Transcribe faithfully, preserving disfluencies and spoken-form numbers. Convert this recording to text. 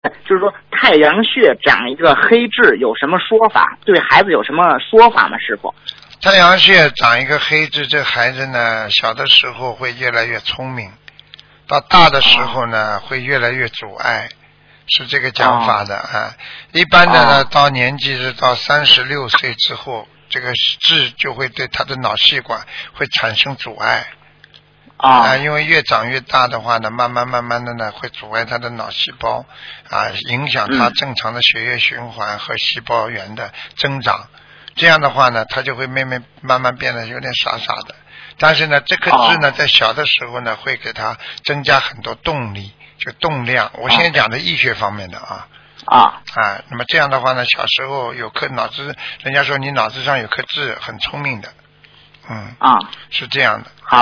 就是说太阳穴长一个黑痣有什么说法？对孩子有什么说法吗？师傅？ 太阳穴长一个黑痣，这孩子呢，小的时候会越来越聪明，到大的时候呢，哦、会越来越阻碍，是这个讲法的、哦、啊。一般的呢，哦、到年纪是到三十六岁之后，这个痣就会对他的脑细管会产生阻碍。啊，因为越长越大的话呢，慢慢慢慢的呢，会阻碍他的脑细胞，啊，影响他正常的血液循环和细胞源的增长。嗯、这样的话呢，他就会慢慢慢慢变得有点傻傻的。但是呢，这颗痣呢，在小的时候呢，会给他增加很多动力，就动量。我现在讲的医学方面的啊。 啊啊，那么这样的话呢，小时候有颗脑子，人家说你脑子上有颗痣，很聪明的。嗯。 啊， 是这样的。 好。